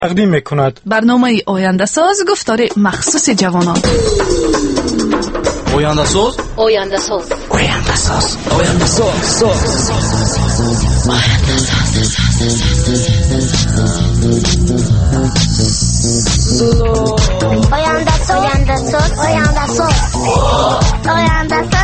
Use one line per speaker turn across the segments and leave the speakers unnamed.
تقدیم میکند.
برنامه آینده ساز گفتار مخصوص جوانان.
آینده ساز،
آینده ساز،
آینده ساز، آینده ساز،
آینده ساز، آینده ساز، آینده ساز، آینده ساز.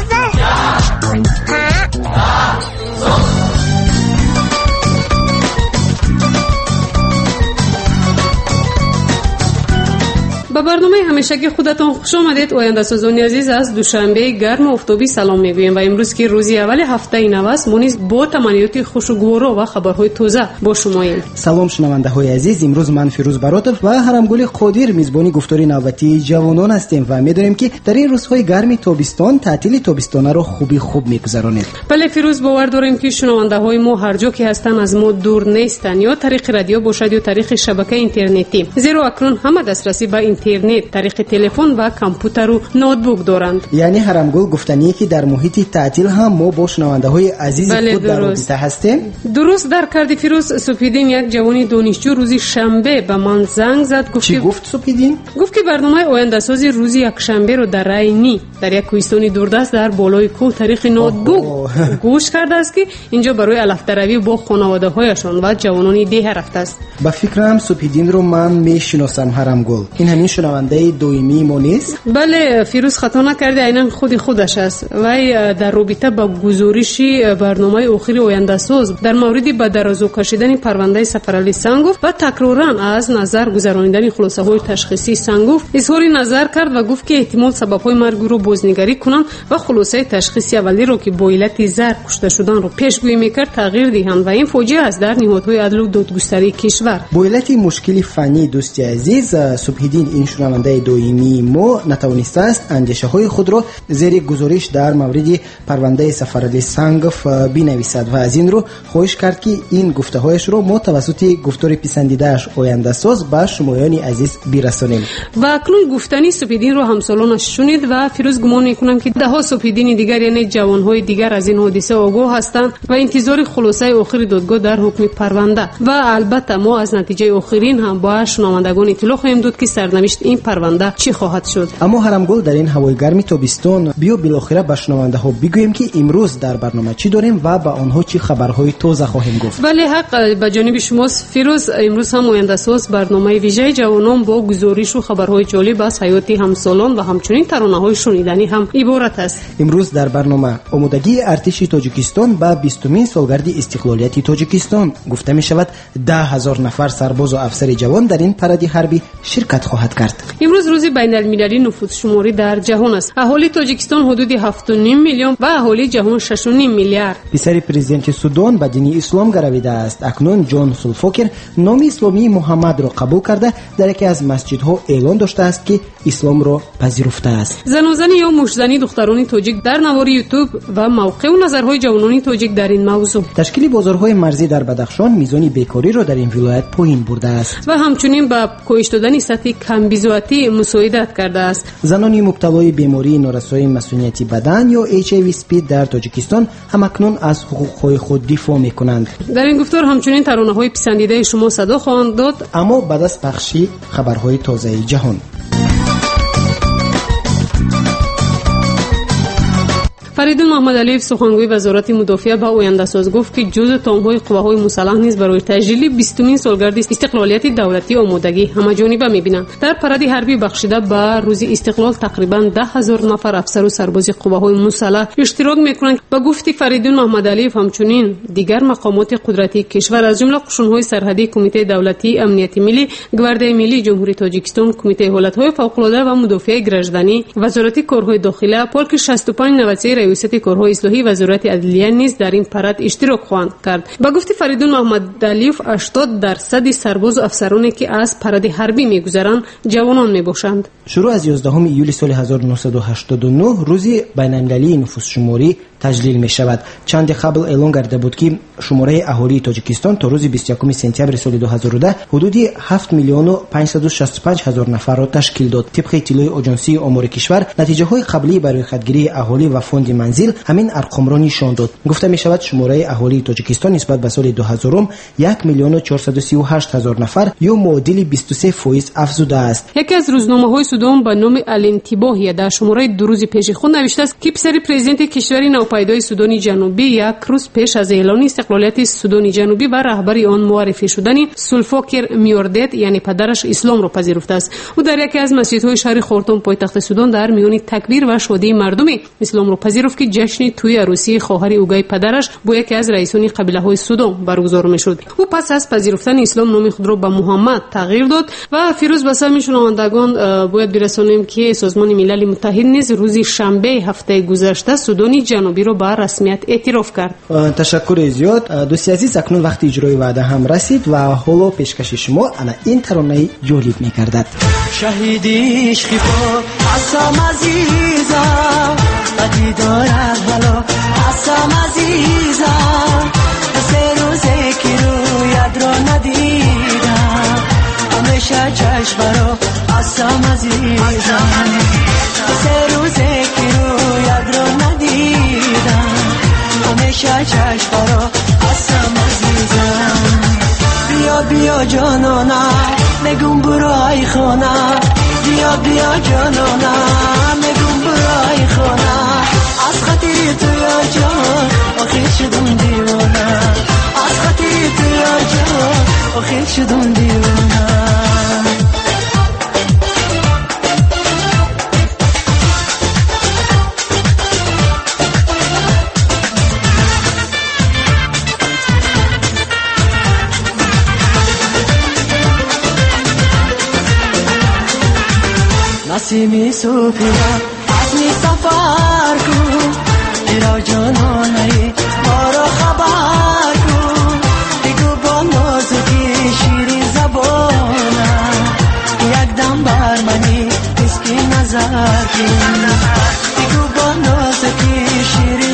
با برنامه همیشگی خودتان خوش آمدید. آینده سازان عزیز، از دوشنبه گرم و آفتابی سلام میگویم و امروز که روزی اول هفته نو است، ما نیز با تمنیات خوشگوارا و خبرهای تازه با شماییم.
سلام شنونده های عزیز، امروز من فیروز براتف و حرمگل قادر میزبانی گفتاری نوبتی جوانان هستیم و میدونیم که در این روزهای گرم تابستان تعطیل تابستانه رو خوب میگذرانید.
بله فیروز، باور داریم که شنونده های ما هر جا که هستن از ما دور نیستن، یا طریق رادیو باشد یا طریق شبکه اینترنتی، زیرا اکنون همه دسترسی به اینترنت، طریق تلفن و کامپیوتر و نوتبوک دارند.
یعنی حرمگل گفتنیه که در محیط تعطیل هم ما با شنونده های عزیز خود در رابطه هستیم.
درست در کردی فیروز. سپیدین یک جوانی دانشجو روزی شنبه به من زنگ زد.
چی گفت سپیدین؟
گفت که برنامه آینده سازی روزی یک شنبه رو در رینی در یک کوهستانی دوردست در بالای کوه طریق نوتبوک گوش کرده است که اینجا برای الفتروی با خانواده هایشان و جوانان ده رفته است.
با فکرم سپیدین رو من میشناسم حرمگل. این همین شنونده دویمی ما نیست؟
بله فیروز، خطا نکرده، عیناً خودش است. وی در رابطه با گزارش برنامه اخیر آینده ساز در مورد به درازو کشیدن پرونده سفرعلی سنگوف و تکرارا از نظر گذراندن خلاصه های تشخیصی سنگوف اظهار نظر کرد و گفت که احتمال سبب های مرگ رو بازنگری کنند و خلاصه تشخیصی اولی رو که با علت زهر کشته شدن رو پیشگویی میکرد تغییر دهند و این فوجیه است در نهادهای عدل و دادگستری کشور.
با علت مشکلی فنی دوستی عزیز، سپیدین این شنونده دویمی ما نتوانسته است اندیشه های خود را زیر گزارش در مورد پرونده سفرعلی سنگوف بنویسد و از این رو خواهش کرد که این گفته هایش رو ما توسط گفتار پسندیده اش آینده ساز به شمایان عزیز برسانیم.
و اکنون گفتنی سپیدین رو همسالانش شنید و فیروز گمان میکنم که ده ها سپیدین دیگر، یعنی جوان های دیگر، از این حادثه آگاه هستند و انتظار خلاصه آخر دادگاه در حکم پرونده و البته ما از نتیجه آخرین هم با شنوندگان اطلاع خواهیم داد که سرنوشت این پرونده چی خواهد شد.
اما حرمگل در این هوای گرم تابستان بیا بالاخره به شنونده ها بگوییم که امروز در برنامه چی داریم و با آنها چی خبرهای تازه خواهیم گفت.
بله حق به جانب شماست فیروز. امروز هم آینده ساز برنامه ویژه جوانان با گزارش و خبرهای جالب از حیات همسالان و همچنین ترانه‌های شنیدنی هم عبارت است.
امروز در برنامه آمادگی ارتش تاجیکستان به 20مین سالگرد استقلالیت تاجیکستان گفته می شود 10,000 نفر سرباز و افسر جوان در این پرد حربی شرکت خواهد کرد.
امروز روز بین المللی نفوس شماری در جهان است. اهالی تاجیکستان حدود 7.5 میلیون و اهالی جهان 6.5 میلیارد.
پسر پرزیدنت سودان به دین اسلام گرویده است. اکنون جان سولفاکر نام اسلامی محمد را قبول کرده در یکی از مسجدها اعلان داشته است که اسلام را پذیرفته است.
زنی یا مشزنی دختران تاجیک در نوار یوتیوب و موقع و نظرهای جوانان تاجیک در این موضوع.
تشکیل بازارهای مرزی در بدخشان میزان بیکاری را در این ولایت پایین برده است
و همچنین با کاهش دادن سطح کمبیزویتی مساعدت کرده است.
زنان مبتلای بیماری نارسایی مسئولیتی بدن یا HIV/SPID در تاجیکستان هم اکنون از حقوقهای خود دفاع میکنند.
در این گفتار همچنین ترانه‌های پسندیده شما صدا خواهند داد.
اما بعد از پخشی خبرهای تازه جهان.
فریدون محمدعلیف سخنگوی وزارت مدافع به آینده ساز گفت که جزء تام‌های قواهای مسلح نیز برای تجلیل 20مین سالگرد استقلالیت دولتی آمادگی همه‌جانبه می‌بینند. در پرد حربی بخشیده به روز استقلال تقریباً 10,000 نفر افسر و سرباز قواهای مسلح اشتراک می‌کنند. با گفت فریدون محمدعلیف همچنین دیگر مقامات قدرتی کشور از جمله قشون‌های سرحدی، کمیته دولتی امنیت ملی، گواردی ملی جمهوری تاجیکستان، کمیته حالت‌های فوق‌العاده و مدافع گردشدنی، وزارت کارهای داخله، پارک 65 ریاست کارهای اصلاحی وزارت عدلیه نیز در این پرد اشتراک خواهند کرد. با گفت فریدون محمدعلیف 80% سرباز و افسرانی که از پرد حربی می‌گذرند جوانان میباشند.
شروع از 11 ایول سال 1989 روز بین‌المللی نفوس شماری تجلیل می شود. چند قبل اعلان گردیده بود که شماره اهالی تاجیکستان تا روز 21 سپتامبر سال 2010 حدود 7,565,000 نفر را تشکیل داد. طبق اطلاع آژانسی آمار کشور، نتیجه های قبلی برای خودگیری اهالی و فوند منزل همین ارقام را نشان داد. گفته می شود شماره اهالی تاجیکستان نسبت به سال 2000 1,438,000 نفر یا معادل 23% افزوده است.
یکی از روزنامه‌های سودان به نام الانتباه در شماره 2 روز پیش خود نوشته است که پسر پرزیدنت کشور نوپیدای سودان جنوبی یک روز پیش از اعلان استقلالیت سودان جنوبی بر رهبری آن معرفی شدن سولفاکر میوردت یعنی پدرش اسلام را پذیرفته است. او در یکی از مسجدهای شهر خارتوم پایتخت سودان در میان تکبیر و شادی مردم اسلام را پذیرفت که جشن توی عروسی خواهر اوگای پدرش با یکی از رئیسان قبیله‌های سودان برگزار می‌شد. او پس از پذیرفتن اسلام نام خود را به محمد تغییر داد. و فیروز بسا شنوندگان باید برسانیم که سازمان ملل متحد نیز روز شنبه هفته گذشته سودان جنوبی را به رسمیت اعتراف کرد.
تشکر زیاد دوستی عزیز، اکنون وقت اجرای وعده هم رسید و حالا پیشکش شما انا این ترانه جالب می‌گردد.
شهیدی عشقی‌ها عصام عزیزم بدی دارد حالا عصام عزیزم سه روزه که رویت را ندیدم همیشه چشم را عصام عزیزم سه روزه که رویت را ندیدم همیشه چشم را عصام عزیزم بیا بیا جانانا نگم برای خانه بیا بیا جانانا نگم برای خانه از خاطر تو یا جان آخر شدم دیوانه از خاطر تو یا جان آخر شدم دیوانه نسیمی صوفیا ازمی سفر کن ایرا جانانه بارا خبر کن بگو با نازکی شیرین زبانه یک دم بر منی اسکی نظر کن بگو با نازکی شیرین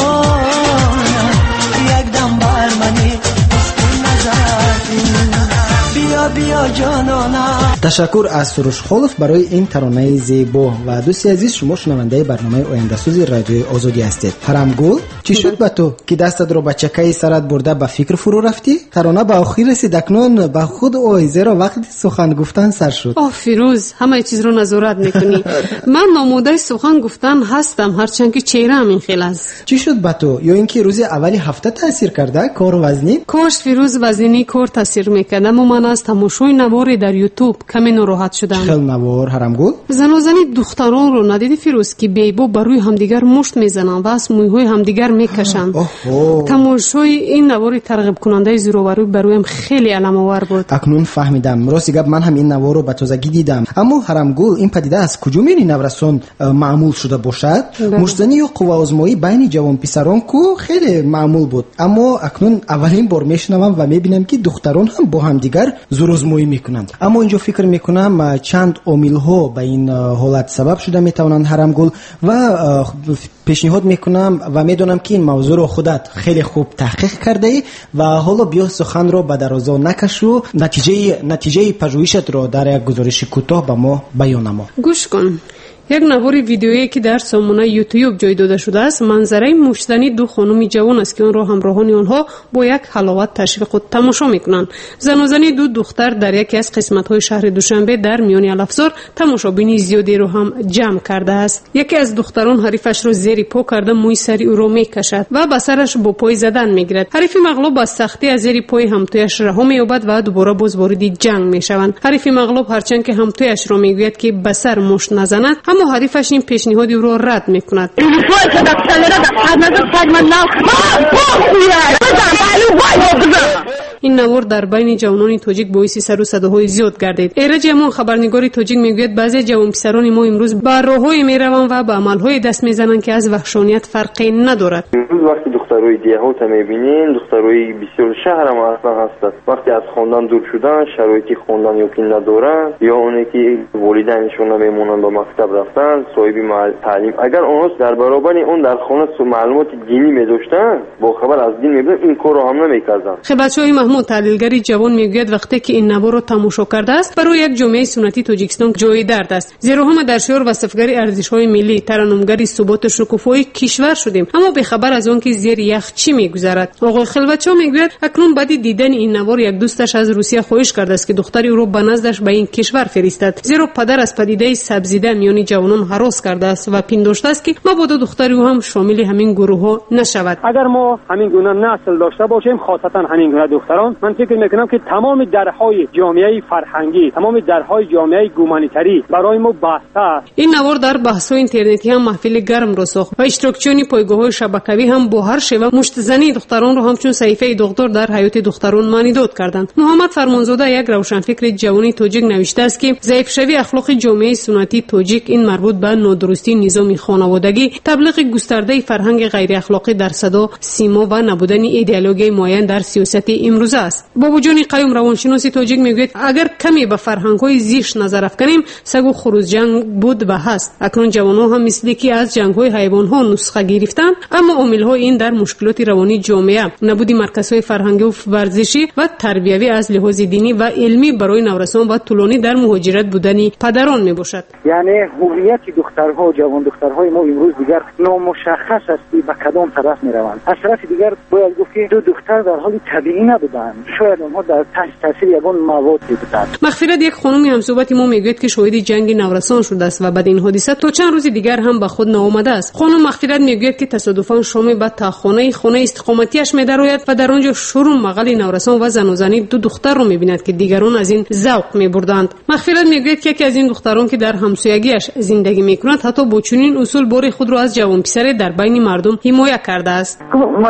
زبانه یک دم بر منی اسکی نظر کن بیا بیا جانانه.
تشکر از سروش خلف برای این ترانه زیبا. و دوستی عزیز، شما شنونده برنامه آینده سازی رادیوی آزادی هستید. حرمگل، چی شد با تو که دستت رو با چکه سرت برده به فکر فرو رفتی؟ ترانه به آخر رسید، اکنون به خود آیزه را وقتی سخن گفتن سر شد.
فیروز، همه چیز رو نظارت میکنی. من ناموده سخن گفتن هستم، هرچند که چهره‌ام این خیل است.
چی شد با تو؟ یا اینکه روز اولی هفته تاثیر کرده کار وزنی؟
کاش فیروز وزنی کار تاثیر میکرد، اما من از تماشای نوار در یوتیوب کمی ناراحت شدم.
خیلی نوار حرمگل؟
زنی دختران رو ندیدی فیروز که بیبا بر روی همدیگر مشت میزنن و از مویهای همدیگر میکشن. تماشای این نوار ترغیب کننده زیروبروی برویم خیلی علم آور بود.
اکنون فهمیدم. راستی گپ من هم این نوار رو به تازگی دیدم. اما حرمگل، این پدیده از کجا میری نورسان معمول شده باشد؟ مشتزنی یا قوه آزمایی بین جوان پسران کو خیلی معمول بود، اما اکنون اولین بار میشنوم و میبینم که دختران هم با همدیگر زور آزمایی میکنند. اما اینجا فکر میکنم چند عامل ها به این حالت سبب شده میتونند حرمگل، و پیشنهاد میکنم و میدونم که این موضوع رو خودت خیلی خوب تحقیق کرده ای و حالا بیا سخن رو به درازا نکشو، نتیجه پژوهشت رو در یک گزارش کوتاه به ما بیان نما.
گوش کن. یک نوار ویدیویی که در سامانه یوتیوب جای داده شده است منظره مشتنی دو خانم جوان است که آن را همراهان آنها با یک حلاوت تشویق و تماشا میکنند. زن دو دختر در یکی از قسمت‌های شهر دوشنبه در میان الافزار تماشابین زیادی رو هم جمع کرده است. یکی از دختران حریفش را زیر پا کرده موی سری او را میکشد و به سرش با پای زدن میگیرد. حریف مغلوب با سختی از زیر پای همتویش رها مییابد و دوباره باز وارد جنگ میشوند. حریف مغلوب هرچند که همتویش را میگوید که به سر مشت نزند، اما حریفش این پیشنهادی رو رد میکند. این نوار در بین جوانان تاجیک باعث سر و صداهای زیاد گردید. ایرج امون خبرنگار تاجیک میگوید بعضی جوان پسران ما امروز بر راههای میروند و به عملهای دست میزنند که از وحشانیت فرقی ندارد.
امروز وقتی دخترای دیهات میبینین، دخترای بسیار شهر هم اصلا هستند. وقتی از خواندن دور شدن، شرایطی خواندن یا که ندارن یا اونی که والدینشون نمیمونن به مکتب رفتن، صاحب تعلیم، اگر اونها در برابر اون در خانه معلومات دینی می‌داشتن، با خبر از دین می‌بودن، این کارو هم نمی‌کردن.
خبرچای محمود تحلیلگری جوان میگوید وقتی که این نوار رو تماشا کرده است، برای یک جامعه سنتی تاجیکستان جای درد است. زیرا هم در شعار وصفگری ارزش‌های ملی، ترنمگری ثبات و شکوفایی کشور شدیم، اما به خبر از اون که زیر یخ چی می‌گذرد. آقای خلوتچا میگوید اکنون بعد دیدن این نوار یک دوستش از روسیه خواهش کرده است که دختری او را به نزدش به این کشور فرستد، زیرا پدر از پدیده سبزیده میان جوانان هراس کرده است و پنداشته است که مبادا دختری او هم شامل همین گروه‌ها نشود.
اگر ما همین گونه نسل داشته باشیم، خاصتا همین گونه دختران، من فکر میکنم که تمام درهای جامعه فرهنگی، تمام درهای جامعه گومانیتری برای ما بسته است.
این نوار در بحث‌های اینترنتی هم محفل گرم را ساخت و اشتراکچیان پایگاه‌های شبکه‌ای هم با هر شیوه مشت‌زنی دختران را همچون صحیفه دکتر در حیات دختران مانیداد کردند. محمد فرمانزاده یک روشنفکر جوانی تاجیک نوشته است که ضعیف‌شوی اخلاق جامعه سنتی تاجیک این مربوط به نادرستی نظام خانوادگی، تبلیغ گسترده فرهنگ غیر اخلاقی در صدا سیما و نبودن ایدئولوژی معین در سیاست امروزه است. بابو جان قیوم روانشناس تاجیک میگوید اگر کمی به فرهنگ‌های زیش نظر افکنیم، سگو خروج جنگ بود و هست. اکنون جوانان هم مثل که از جنگ‌های حیوان‌ها نسخه گرفتند، اما عامل‌ها این در مشکلات روانی جامعه، نبودی مرکزهای فرهنگی و ورزشی و تربیوی از لحاظ دینی و علمی برای نورسان و طولانی در مهاجرت بودن پدران میباشد.
یعنی هویت دخترها و جوان دخترهای ما امروز دیگر نامشخص است به کدام طرف میروند. از طرف دیگر باید گفت که دو دختر در حال طبیعی نبودند، شاید اونها در تحت تاثیر یگان مواد بودند.
مغفرت یک خانم همصحبت ما میگوید که شاهد جنگ نورسان شده است و بعد این حادثه تا چند روز دیگر هم به خود ناآمده است. خانم مغفرت میگوید که تصادفاً شام به خانه استقامتیش میدراید و در آنجا شروع مغل نورسان و زن و زنی دو دختر رو میبیند که دیگران از این ذوق میبردند. مغفرت میگوید که یکی از این دختران که در همسایگیش زندگی میکند حتی با چنین اصول بار خود را از جوان پسر در بین مردم حمایت کرده است.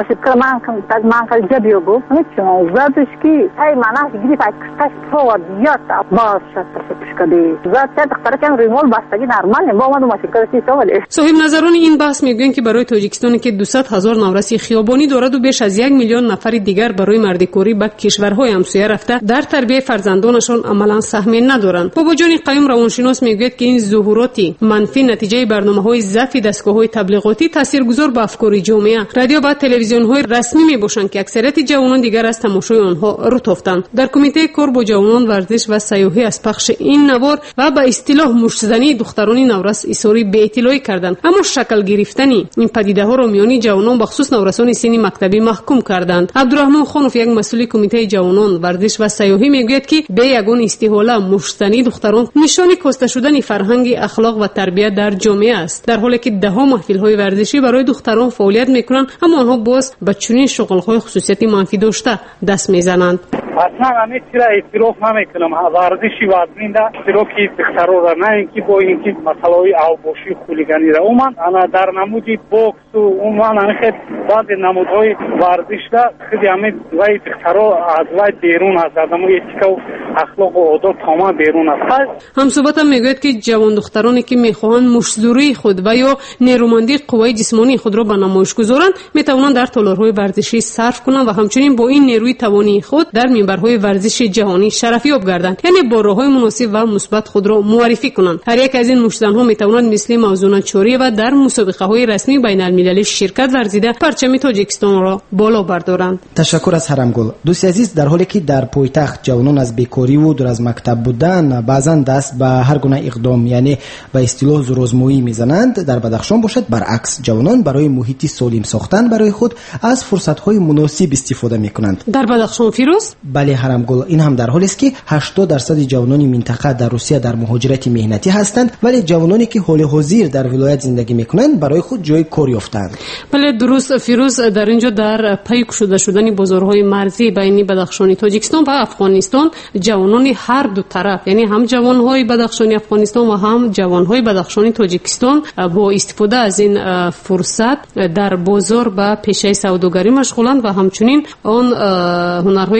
صاحب نظران این بحث میگویند که برای تاجیکستان که 200,000 نورسی خیابانی دارد و بیش از 1 میلیون نفر دیگر برای مردکاری به کشورهای همسایه رفته در تربیت فرزندانشان عملا سهمی ندارند. بابا جان قیوم روانشناس میگوید که این ظهوراتی منفی نتیجه برنامه‌های ضعف دستگاه‌های تبلیغاتی تاثیرگذار به افکار جامعه، رادیو و تلویزیون‌های رسمی میباشند که اکثریت جوانان دیگر از تماشای آنها رو تافتند. در کمیته کار با جوانان ورزش و سیاحی از پخش این نوار و به اصطلاح مشت‌زنی دختران نورس اصراری به اطلاعی کردند، اما شکل گرفتنی این پدیده‌ها را میانی جوانان بخصوص نورسان سن مکتبی محکوم کردند. عبدالرحمن خانوف یک مسئول کمیته جوانان ورزش و سیاحی میگوید که به یگان استحاله مشت‌زنی دختران نشان کاسته شدن فرهنگ اخلاق و تربیت در جامعه است، در حالی که ده‌ها محفل‌های ورزشی برای دختران فعالیت میکنند، اما آنها باز به چنین شغل‌های خصوصیت منفی داشته دست میزنند.
اصلا همه چیز را اعتراف نمیکنم. ورزشی وزنی ده اعترافی دخترها را نه اینکه با اینکه مسئله اوباشی خولیگانی را اومد انا در نمودی بوکس و اومد خیلی بعض نمودهای ورزش ده خیلی همه وای دخترها از وای بیرون است، از همون اتیکا و اخلاق و عادات تمام بیرون است.
همصحبتم میگوید که جوان دخترانی که میخواهند مشت‌زوری خود و یا نیرومندی قوای جسمانی خود را به نمایش گذارند میتوانند در تالارهای ورزشی صرف کنند و همچنین با این نیروی توانی خود در منبرهای ورزش جهانی شرفیاب گردند، یعنی با راههای مناسب و مثبت خود را معرفی کنند. هر یک از این مشت‌زنها میتوانند مثل موزون چوری و در مسابقه‌های رسمی بین المللی شرکت ورزیده پرچم تاجیکستان را بالا بردارند.
تشکر از هرمگل. دوست عزیز، در حالی که در پایتخت جوانان از بیکاری و دور از مکتب بودن بعضا دست به هر گونه اقدام یعنی به اصطلاح زورآزمایی میزنند، در بدخشان باشد برعکس، جوانان برای محیطی سالم ساختن برای خود از فرصت‌های مناسب استفاده میکنند.
در بدخشان فیروز؟
بله هرمگل، این هم در حالی است که 80% جوانان منطقه در روسیه در مهاجرت مهنتی هستند، ولی جوانانی که حال حاضر در ولایت زندگی میکنند برای خود جای کار یافتند.
بله درست فیروز، در اینجا در پی گشوده شدن بازارهای مرزی بین بدخشان تاجیکستان و افغانستان جوانان هر دو طرف، یعنی هم جوانهای بدخشان افغانستان و هم جوانهای بدخشان تاجیکستان با استفاده از این فرصت در بازار به پیشه سوداگری مشغولند و همچنین آن هنرهای کسبی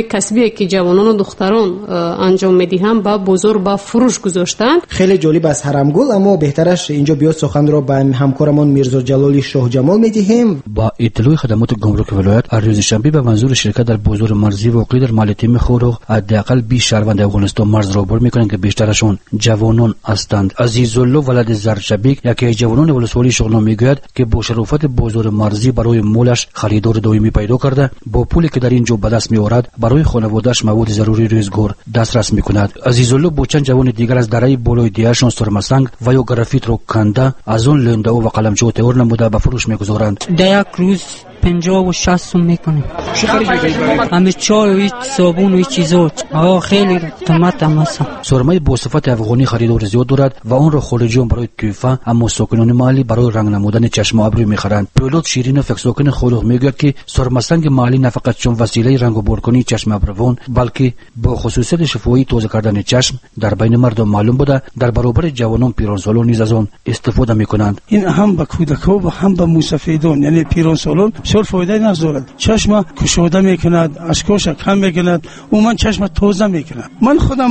کاره که جوانان و دختران انجام میدهند با بازار با فروش گذاشتند.
خیلی جالب است حرمگل، اما بهترش اینجا بیاد سخن را به همکارمون میرزا جلالی شاه جمال میدهیم.
با اطلاع خدمات گمرک ولایت روز شنبه به منظور شرکت در بازار مرزی واقع در مالتیم خورخ حداقل 20 شهروند افغانستان مرز را عبور میکنند که بیشترشون جوانان هستند. عزیزالله ولد زرشبیک یکی از جوانان ولسوالی شغنان میگوید که با شرافت بازار مرزی برای مولش خریدار دائمی پیدا کرده، با پولی که در اینجا به دست میآورد برای خانواده‌اش مواد ضروری روزگار دسترس میکند. عزیزالله با چند جوان دیگر از درای بالای دیهشان سرمسنگ و یا گرافیت را کنده از آن لنده و قلمچو تهر نموده به فروش میگذارند.
در یک روز 50 و 60 سوم میکنیم. همه چای و صابون و چیزا خیلی قیمت هم هست.
سرمای با صفت افغانی خریدار زیاد دارد و آن را خارجیان برای توفه، اما ساکنان محلی برای رنگ نمودن چشم و ابرو میخرند. پیلوت شیرین فکر ساکن خورخ میگوید که سرمسنگ محلی نه فقط چون وسیله رنگ و بورکنی چشم ابروان، بلکه با خصوصیت شفایی تازه کردن چشم در بین مردم معلوم بوده، در برابر جوانان پیرانسالان نیز از آن استفاده میکنند.
این هم به کودکان و هم به موسفیدان یعنی پیرانسالان بسیار فایده ندارد. چشم کشوده میکند، اشکاش کم میکند، من چشم تازه میکند. من خودم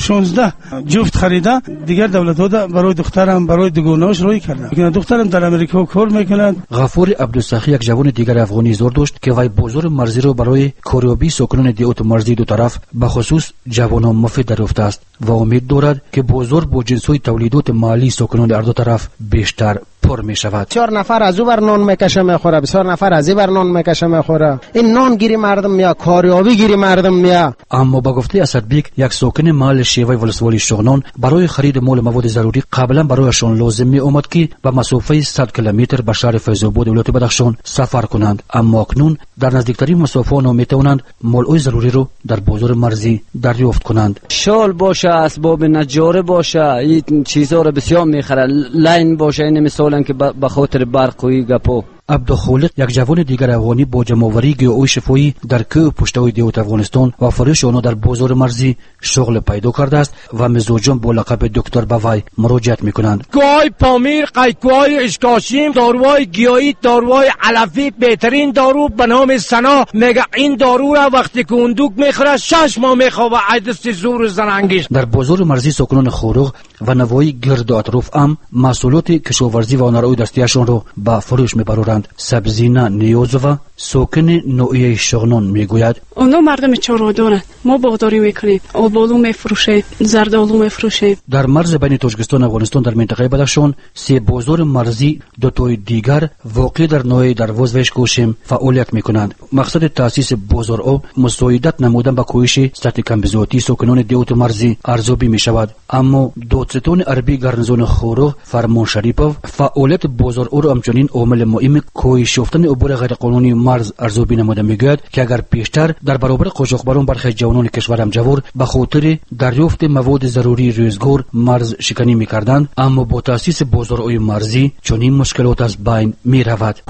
16 جفت خریده دیگر دولت داده برای دخترم برای دوگانه‌اش روی کرده. دخترم در امریکا کار میکند.
غفور عبدالسخی یک جوان دیگر افغانی زور داشت که وی بازار مرزی را برای کاریابی ساکنان دیوت مرزی دو طرف به خصوص جوانان مفید دریافته است و امید دارد که بازار با جنس‌های تولیدات محلی ساکنان هر دو طرف بیشتر پر می شود.
4 نفر از او بر نان میکشه میخوره، 4 نفر از این بر نان میکشه میخوره. این نان گیری مردم میا، کاریابی گیری مردم میا.
اما با گفته اسدبیک یک ساکن محل شیوه ولسوالی شغنان برای خرید مال مواد ضروری قبلا برایشان لازم می آمد که به مسافه 100 کیلومتر به شهر فیض‌آباد ولایت بدخشان سفر کنند، اما اکنون در نزدیکترین مسافه آنها می توانند مال ضروری رو در بازار مرزی دریافت کنند.
شال باشه، اسباب نجاره باشه، این چیزا رو بسیار میخره. لین باشه، این مثلا که به خاطر برقوی گپو.
عبدالخالق یک جوان دیگر افغانی با جمع‌آوری گیاهای شفایی در کوه پشتوی دیوت افغانستان و فروش آنها در بازار مرزی شغل پیدا کرده است و مزاجان با لقب دکتر به وی مراجعت میکنند.
گوهای پامیر، قیقوهای اشکاشیم، داروهای گیاهی، داروهای علفی، بهترین دارو به نام سنا. میگه این دارو را وقتی که اندوک میخوره 6 ماه میخوابه عدس زور زنانگیش.
در بازار مرزی ساکنان خورخ و نواحی گرد و اطراف محصولات کشاورزی و هنرهای دستیشان را به فروش میبرند. سبزینه نیازووا ساکن نوعی شغنان میگوید
اونا مردم چاره‌دارند، ما باغداری میکنیم، آلو میفروشیم، زردآلو میفروشیم.
در مرز بین تاجیکستان و افغانستان در منطقه بدخشان 3 بازار مرزی دو تای دیگر واقع در نوع دروازه و اشکاشیم فعالیت میکنند. مقصد تاسیس بازارها مساعدت نمودن به کاهش سطح کمبزاتی ساکنان دیوت مرزی ارزیابی میشود، اما دادستان عربی گارنزون خورخ فرمان شریپوف فعالیت بازارها را همچنین عامل مهم کاهش یافتن عبور غیرقانونی مرز ارزیابی نموده میگوید که اگر پیشتر در برابر قاچاقبران برخی جوانان کشور همجوار به خاطر دریافت مواد ضروری روزگار مرز شکنی میکردند، اما با تاسیس بازارهای مرزی چنین مشکلات از بین میرود.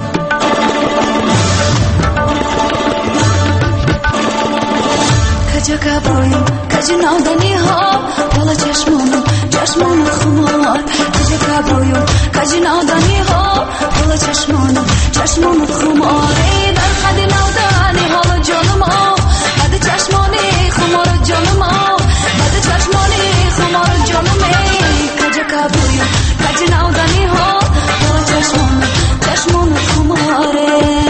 چشمون خماری در خد نودانی حالا جانم بده چشمانی خمار جانم بده چشمانی خمار جانم کجا کبوی کج نودانی ها حالا چشمون خماره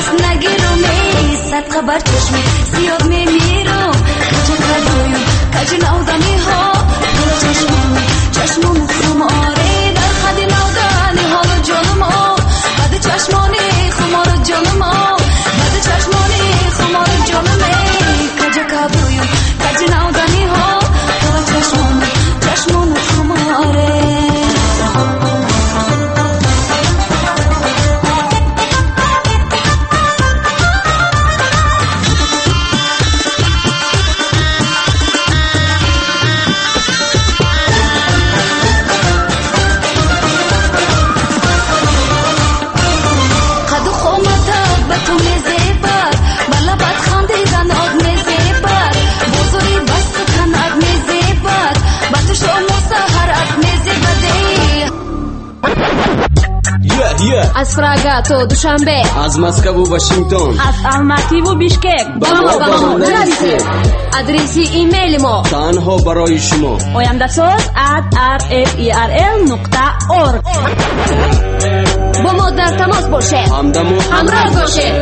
دست نگیرم ای صدقه بر چشم سیاد میمیرم کجا کدویم کجا نودمی ها چشمم خماره در خد نودنی حال جانم بعد چشمانی خمار جانم بعد چشمانی خمار جانم ای کجا کدویم کجا نودنی ها چشمم خماره
از فرага то душанбе
аз Москву Вашингтон
аз Алмати ву Бишкек ба мо нарасед адреси имейли мо
танҳо барои шумо
oyamdasoz@rferl.org бо мо дар тамос бошед ҳамроҳ бошед.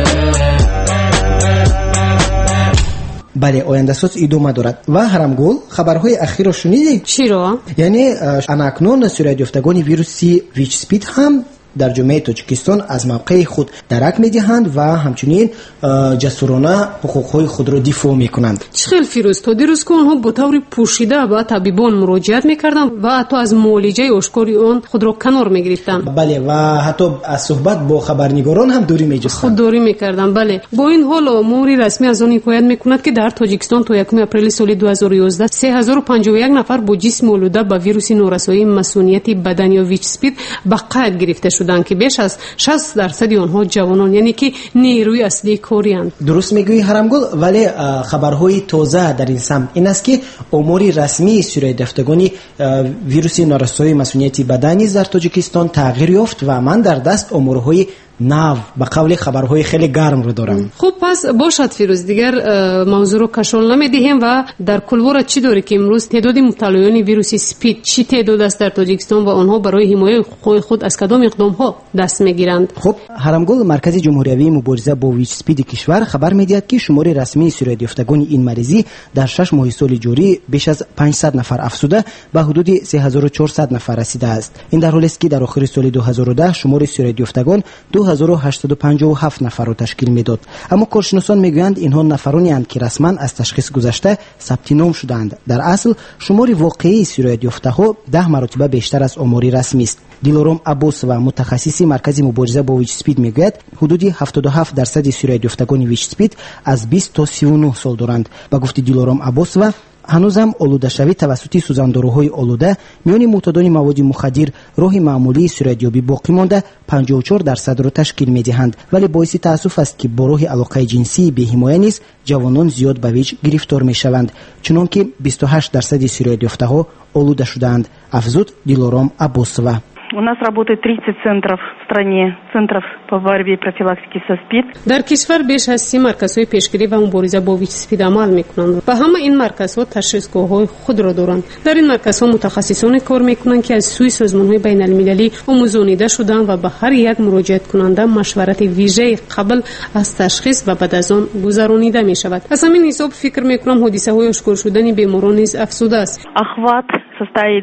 бале ояндасоз идома дорад ва ҳарамгул хабарҳои ахирро шунидед?
чиро?
яъне анакнун суръятёфтагони вируси вич-спид ҳам дар ҷомеаи Тоҷикистон аз мавқеи худ дарак медиҳанд ва ҳамчунин ҷасурона ҳуқуқҳои худро дифоъ мекунанд.
чӣ хел фирӯз то дирӯз ки онҳо бо таври пӯшида ба табибон муроҷиат мекарданд ва ҳатто аз муолиҷаи ошкори он худро канор мегирифтанд.
бале ва ҳатто аз суҳбат бо хабарнигорон ҳам дурӣ меҷустанд.
худдорӣ мекарданд. бале бо ин ҳол омори расмӣ аз он ҳикоят мекунад ки дар Тоҷикистон то 1 апрели соли 2011 3051 нафар бо ҷисми олуда ба вируси норасоии масунияти бадан ё вич-спид ба қайд гирифта шуданд ки беш аз 60% онҳо ҷавонон, яъне ки нерӯи аслии кориянд.
дуруст мегӯӣ ҳарамгул, вале хабарҳои тоза дар ин самт ин аст ки омори расмии суръятёфтагони вируси норасоии масунияти бадан низ дар Тоҷикистон тағйир ёфт ва ман дар даст оморҳои нав ба қавли хабарҳои хеле гармро дорам.
хуб пас бошад фирӯз, дигар мавзӯъро кашол намедиҳем ва дар кулвора чӣ дорӣ ки имрӯз теъдоди мубталоёни вируси спид чӣ теъдод аст дар Тоҷикистон ва онҳо барои ҳимояи ҳуқуқи худ аз кадом иқдомҳо даст мегиранд?
хуб ҳарамгул, маркази ҷумҳуриявии мубориза бо вич-спиди кишвар хабар медиҳад ки шумори расмии суръятёфтагони ин маризӣ дар 6 моҳи соли ҷорӣ беш аз 500 нафар афзуда ба ҳудуди 3400 нафар расидааст. ин дар ҳоле аст ки дар охири соли 2010 шумори суръятёфтагон 2857 нафарро ташкил медод. аммо коршиносон мегӯянд инҳо нафаронеанд ки расман аз ташхис гузашта сабти ном шудаанд. дар асл шумори воқеии суръятёфтаҳо 10 маротиба бештар аз омори расмист. дилором аббосова, мутахассиси маркази мубориза бо вич-спид мегӯяд ҳудуди 77% суръятёфтагони вич-спид аз 20 то 39 сол доранд. ба гуфти дилором аббосова, ҳанӯзам олудашавӣ тавассути сӯзандороҳои олуда миёни мӯътадони маводи мухаддир роҳи маъмулии суръятёбӣ боқӣ монда 54%-ро ташкил медиҳанд, вале боиси таассуф аст ки бо роҳи алоқаи ҷинсии беҳимоя низ ҷавонон зиёд ба вич гирифтор мешаванд, чунон ки 28% суръятёфтаҳо олуда шудаанд, афзуд дилором аббосова.
У нас работает 30 центров в стране, центров по борьбе и профилактике со СПИД.
дар кишвар беш аз 30 марказҳои пешгирӣ ва мубориза бо вич-спид амал мекунанд. ба ҳама ин марказҳо ташхисгоҳҳои худро доранд. дар ин марказҳо мутахассисоне кор мекунанд ки аз сӯи созмонҳои байналмилалӣ омӯзонида шуданд ва ба ҳар як муроҷиаткунанда машварати вижаи қабл аз ташхис ва баъд аз он гузаронида мешавад. аз ҳамин ҳисоб фикр мекунам ҳодисаҳои ошкор шудани беморон низ афзудааст.
Охват составит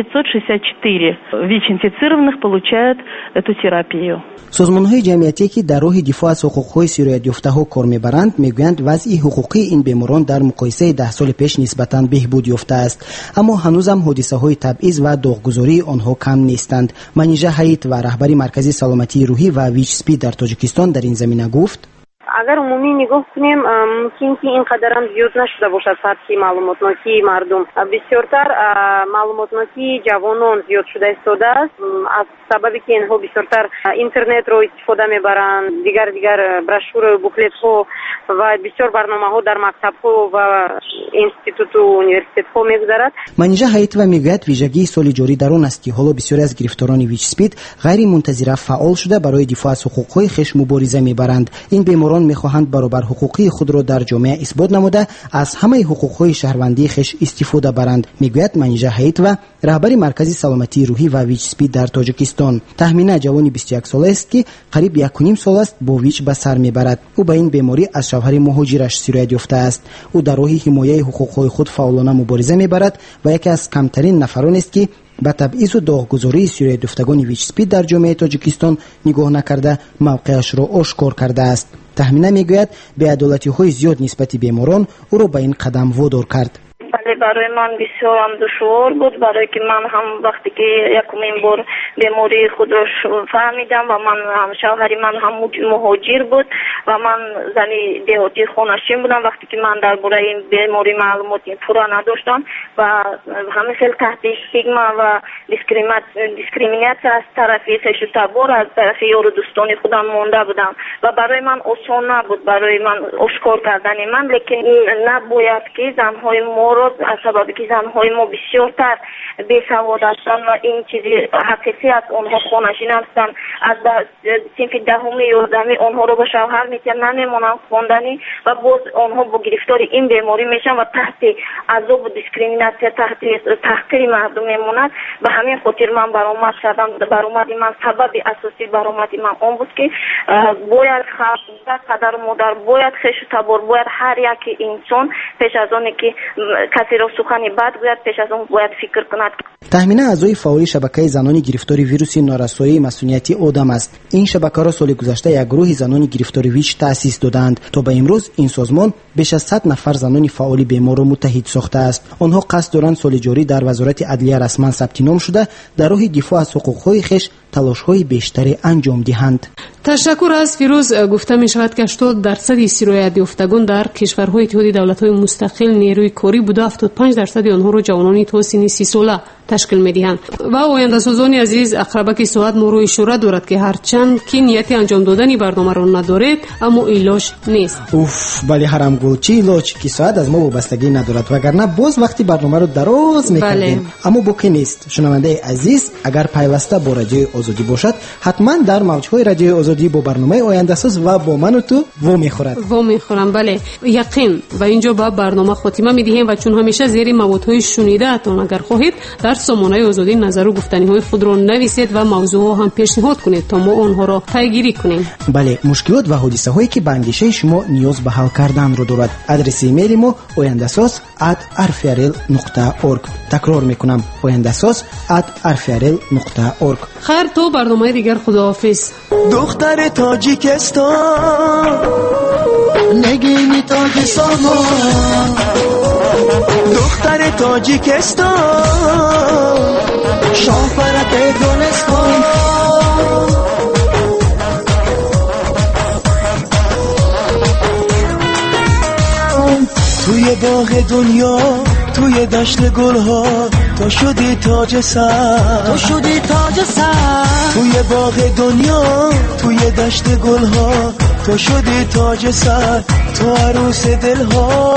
964 ВИЧ-инфицированных получают эту терапию.
созмонҳои ҷамъиятие ки дар роҳи дифоъ аз ҳуқуқҳои суръятёфтаҳо кор мебаранд мегӯянд вазъи ҳуқуқии ин беморон дар муқоисаи 10 соли пеш нисбатан беҳбуд ёфтааст, аммо ҳанӯзам ҳодисаҳои табъиз ва доғгузории онҳо кам нестанд. Манижа Ҳаит ва раҳбари маркази саломатии рӯҳӣ ва вич-спид дар Тоҷикистон дар ин замина гуфт:
агар умумӣ нигоҳ кунем, мумкин ки ин қадарам зиёд нашуда бошад сатҳи маълумотнокии мардум. Бисёртар маълумотнокии ҷавонон зиёд шуда истодааст, аз сабаби ки инҳо бисёртар интернетро истифода мебаранд, дигар брошюраи буклетҳо ва бисёр барномаҳо дар мактабҳо ва институту университетҳо мегузарад.
Манижа Ҳаитова мегӯяд вижагии соли ҷорӣ дар он аст ки ҳоло бисёре аз гирифторони вич-спид ғайримунтазира фаъол шуда барои дифоъ аз ҳуқуқҳои хеш мубориза мебаранд. ин беморон ایشان میخواهند برابر حقوقی خود را در جامعه اثبات نموده از همه حقوقهای شهروندی خش استفاده برند، میگوید منیژه حیات و رهبر مرکز سلامتی روحی و ویچ اسپید در تاجیکستان. تهمینه جوانی 21 ساله است که قریب 1.5 سال است با ویچ به سر میبرد. او به این بیماری از شوهر مهاجرش سیرایت یافته است. او در راه حمایت حقوقهای خود فعالانه مبارزه میبرد و یکی از کمترین نفران است که به تبعیض و داغگذاری سیرایت یافتگان ویچ اسپید در جامعه تاجیکستان نگاه نکرده موقعش را آشکار کرده است. تهمینه میگوید بی‌عدالتی‌های زیاد نسبت بیماران او را به این قدم وادار کرد.
بله برای من بسیار هم دشوار بود، برای که من هم وقتی که یکمین بار بیماری خود را فهمیدم و من هم شوهری من هم مهاجر بود و من زنی دهاتی خونشین بودم. وقتی که من درباره این بیماری معلومات پورا نداشتم و همه خیلی تحت استیگما و دیسکریمیناسیون از طرف تبار از طرف یار دوستان خودم مونده بودم و برای من آسان نبود برای من آشکار کردن من، لیکن نباید که زنهای ما را از سببی که زنهای ما بسیارتر بی‌سواد هستند و این چیزی حقیقی است، آنها خانشین هستند، از صنف دهم یازدهمی آنها را به شوهر میتن نمیمونن خواندنی و باز آنها با گرفتار این بیماری میشن و تحت عذاب و دیسکریمیناسیون تحت تحقیر مردم میمونند. به همین خاطر من برآمد کردم. برآمدی من سبب اساسی برآمدی من اون بود که باید خلق قدر مادر باید خش تبار باید هر یک انسان پیش از آن که کسی را سخنی بد گوید پیش از اون باید فکر کند.
تهمینه اعضای فعال شبکه زنان گرفتار ویروس نارسایی مسئولیتی آدم است. این شبکه را سال گذشته یک گروه زنان گرفتار ویچ تأسیس دادند. تا به امروز این سازمان بیش از 100 نفر زنان فعال بیمار را متحد ساخته است. آنها قصد دارند سال جاری در وزارت عدلیه رسما ثبت نام شده در راه دفاع از حقوق‌های خویش تلاش‌های بیشتری انجام دهند.
تشکر از فیروز. گفته می شود که 80% سیرایت یافتگان در کشورهای اتحادیه دولت‌های مستقل نیروی کاری بوده، 75% آنها را جوانانی تا سن 30 ساله تشکیل می‌دهند. و آینده‌سازان عزیز اقربک ساعت ما رو اشاره دارد که هرچند که نیت انجام دادن برنامه را ندارد اما علاج نیست.
بله حرام گل چی علاج که ساعت از ما وابستگی ندارد وگرنه باز وقتی برنامه رو دراز می‌کردیم. اما بوکی نیست. شنونده عزیز اگر پیوسته با رادیو آزادی باشد حتما در موج‌های رادیو آزادی با برنامه آینده‌ساز و با من و تو میخورم. بله یقین. و اینجا با برنامه خاتمه می‌دهیم و چون همیشه زیر موضوعات شنیده تان اگر خواهید در سامانه آزادی نظر و گفتنی‌های خود را نویسید و موضوعها هم پیشنهاد کنید تا ما آنها را پیگیری کنیم. بله مشکلات و حادثه‌هایی که به اندیشه شما نیاز به حل کردن را دارد. آدرس ایمیل ما oyandasaz@rfrl.org. تکرار میکنم oyandasaz@rfrl.org.
خیر تو برنامه دیگر خداحافظ.
دختر تاجیکستان نگینی تاج سامان، دختر تاجیکستان شاه فرق گلستان، توی باغ دنیا توی دشت گلها تو شدی تاج سر، توی باغ دنیا توی دشت گلها تو شدی تاج سر، تو عروس دلها،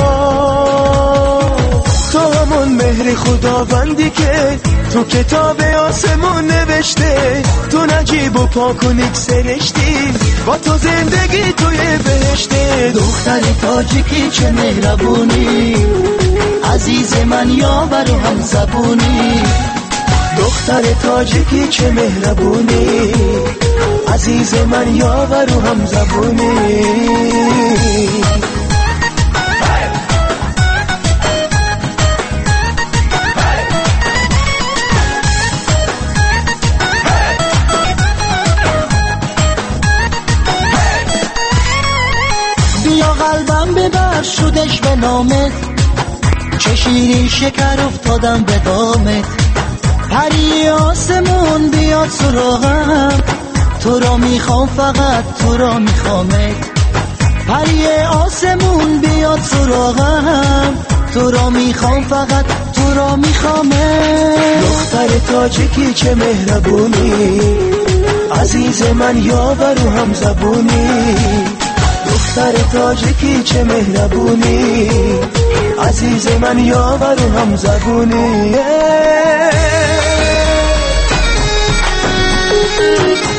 تو همون مهر خداوندی که تو کتاب آسمون نوشته، تو نجیب و پاک و نیک سرشتی با تو زندگی توی بهشته. دختر تاجیکی چه مهربونی، عزیز من یاور و هم زبونی، دختر تاجیکی چه مهربونی، عزیز من یاور و هم زبونی. بیا قلبم ببر شدش به نامت، چه شیرین شکر افتادم به دامت، پری آسمون بیاد سراغم، تو را میخوام فقط تو را میخوامت، پری آسمون بیاد سراغم، تو را میخوام فقط تو را میخوامت. دختر تاجیکی چه مهربونی، عزیز من یاور و هم زبونی، دختر تاجیکی چه مهربونی، عزیز من یاور و هم زبونی.